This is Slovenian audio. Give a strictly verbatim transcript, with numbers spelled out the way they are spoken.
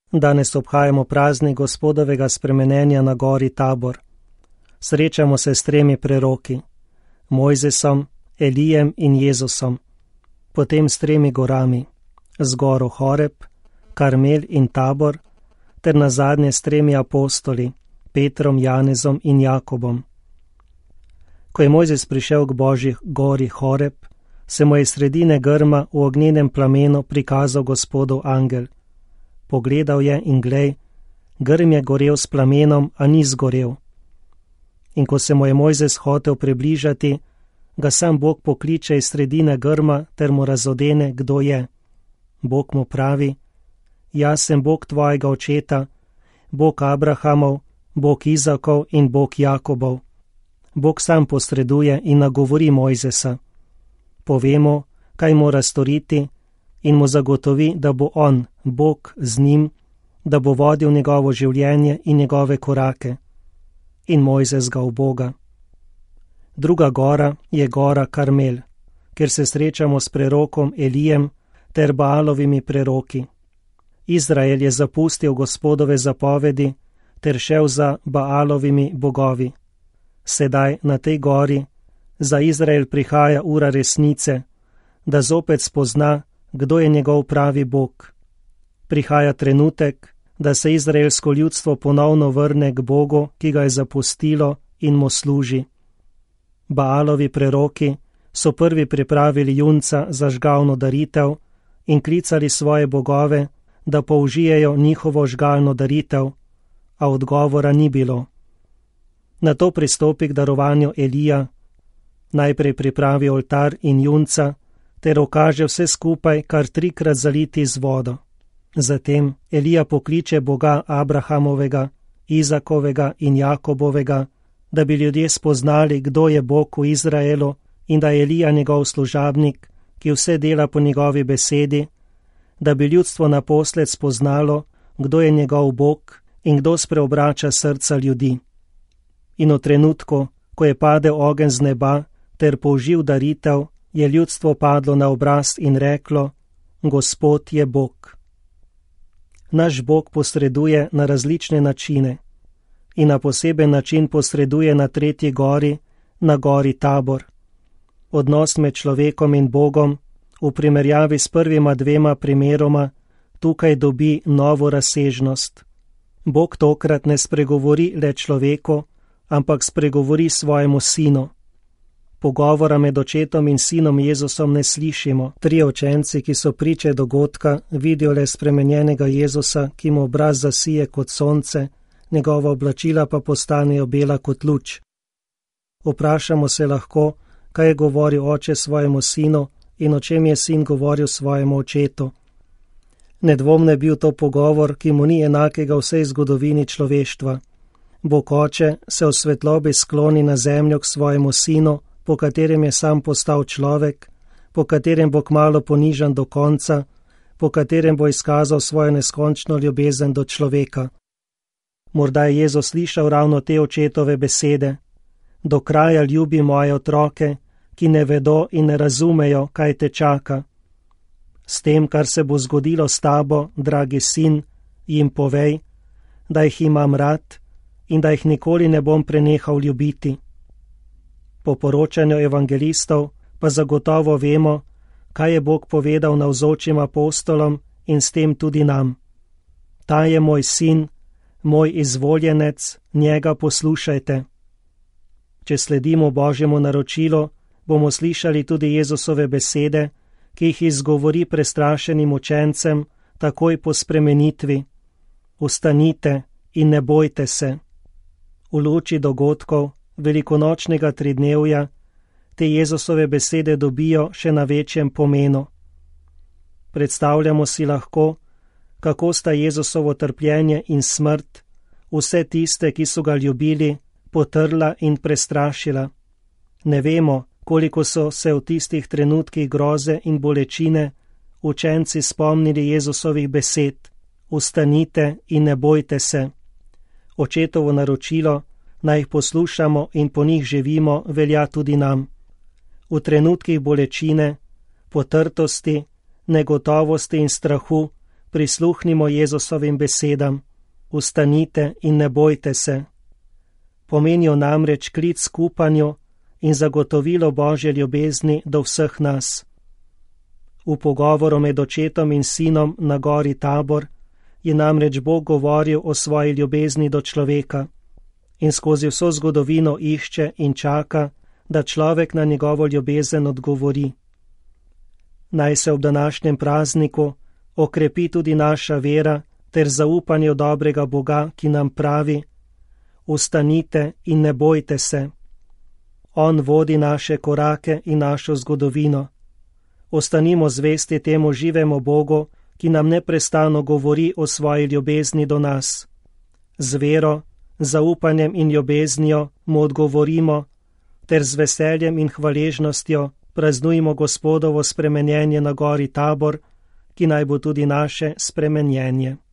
Danes obhajamo praznik Gospodovega spremenenja na gori Tabor. Srečamo se s tremi preroki, Mojzesom, Elijem in Jezusom, potem s tremi gorami, z goro Horeb, Karmel in Tabor, ter nazadnje s tremi apostoli, Petrom, Janezom in Jakobom. Ko je Mojzes prišel k Božji gori Horeb, se mu je iz sredine grma v ognjenem plamenu prikazal Gospodov angel. Pogledal je in glej, grm je gorel s plamenom, a ni zgorel. In ko se mu je Mojzes hotel približati, ga sam Bog pokliče iz sredine grma ter mu razodene, kdo je. Bog mu pravi: Jaz sem Bog tvojega očeta, Bog Abrahamov, Bog Izakov in Bog Jakobov. Bog sam posreduje in nagovori Mojzesa. Pove mu, kaj mora storiti, in mu zagotovi, da bo on, Bog, z njim, da bo vodil njegovo življenje in njegove korake. In Mojzes ga uboga. Druga gora je gora Karmel, kjer se srečamo s prerokom Elijem ter Baalovimi preroki. Izrael je zapustil Gospodove zapovedi ter šel za Baalovimi bogovi. Sedaj na tej gori za Izrael prihaja ura resnice, da zopet spozna, kdo je njegov pravi Bog. Prihaja trenutek, da se izraelsko ljudstvo ponovno vrne k Bogu, ki ga je zapustilo in mu služi. Baalovi preroki so prvi pripravili junca za žgalno daritev in klicali svoje bogove, da použijejo njihovo žgalno daritev, a odgovora ni bilo. Nato pristopi k darovanju Elija, najprej pripravi oltar in junca, ter okaže vse skupaj kar trikrat zaliti z vodo. Zatem Elija pokliče Boga Abrahamovega, Izakovega in Jakobovega, da bi ljudje spoznali, kdo je Bog v Izraelu in da je Elija njegov služabnik, ki vse dela po njegovi besedi, da bi ljudstvo naposled spoznalo, kdo je njegov Bog in kdo spreobrača srca ljudi. In v trenutku, ko je padel ogenj z neba ter použil daritev, je ljudstvo padlo na obraz in reklo: Gospod je Bog. Naš Bog posreduje na različne načine in na poseben način posreduje na tretji gori, na gori Tabor. Odnos med človekom in Bogom v primerjavi s prvima dvema primeroma tukaj dobi novo razsežnost. Bog tokrat ne spregovori le človeku, ampak spregovori svojemu sinu. Pogovora med očetom in sinom Jezusom ne slišimo. Trije učenci, ki so priče dogodka, vidijo le spremenjenega Jezusa, ki mu obraz zasije kot sonce, njegova oblačila pa postanejo bela kot luč. Vprašamo se lahko, kaj je govoril oče svojemu sinu in o čem je sin govoril svojemu očetu. Nedvomno je bil to pogovor, ki mu ni enakega v vsej zgodovini človeštva. Bog oče se v svetlobi skloni na zemljo k svojemu sinu, po katerem je sam postal človek, po katerem bo kmalu ponižan do konca, po katerem bo izkazal svojo neskončno ljubezen do človeka. Morda je Jezus slišal ravno te očetove besede: Do kraja ljubi moje otroke, ki ne vedo in ne razumejo, kaj te čaka. S tem, kar se bo zgodilo s tabo, dragi sin, jim povej, da jih imam rad in da jih nikoli ne bom prenehal ljubiti. Po poročanju evangelistov pa zagotovo vemo, kaj je Bog povedal navzočim apostolom in s tem tudi nam. Ta je moj sin, moj izvoljenec, njega poslušajte. Če sledimo Božjemu naročilu, bomo slišali tudi Jezusove besede, ki jih izgovori prestrašenim učencem takoj po spremenitvi. Vstanite in ne bojte se. V luči dogodkov velikonočnega tridnevja te Jezusove besede dobijo še na večjem pomenu. Predstavljamo si lahko, kako sta Jezusovo trpljenje in smrt vse tiste, ki so ga ljubili, potrla in prestrašila. Ne vemo, koliko so se v tistih trenutkih groze in bolečine učenci spomnili Jezusovih besed: Vstanite in ne bojte se. Očetovo naročilo, naj jih poslušamo in po njih živimo, velja tudi nam. V trenutkih bolečine, potrtosti, negotovosti in strahu prisluhnimo Jezusovim besedam: Vstanite in ne bojte se. Pomenijo namreč klic k upanju in zagotovilo Božje ljubezni do vseh nas. V pogovoru med očetom in sinom na gori Tabor je namreč Bog govoril o svoji ljubezni do človeka in skozi vso zgodovino išče in čaka, da človek na njegovo ljubezen odgovori. Naj se ob današnjem prazniku okrepi tudi naša vera ter zaupanje v dobrega Boga, ki nam pravi: Vstanite in ne bojte se. On vodi naše korake in našo zgodovino. Ostanimo zvesti temu živemu Bogu, ki nam neprestano govori o svoji ljubezni do nas. Z vero, zaupanjem in ljubeznijo mu odgovorimo, ter z veseljem in hvaležnostjo praznujmo Gospodovo spremenjenje na gori Tabor, ki naj bo tudi naše spremenjenje.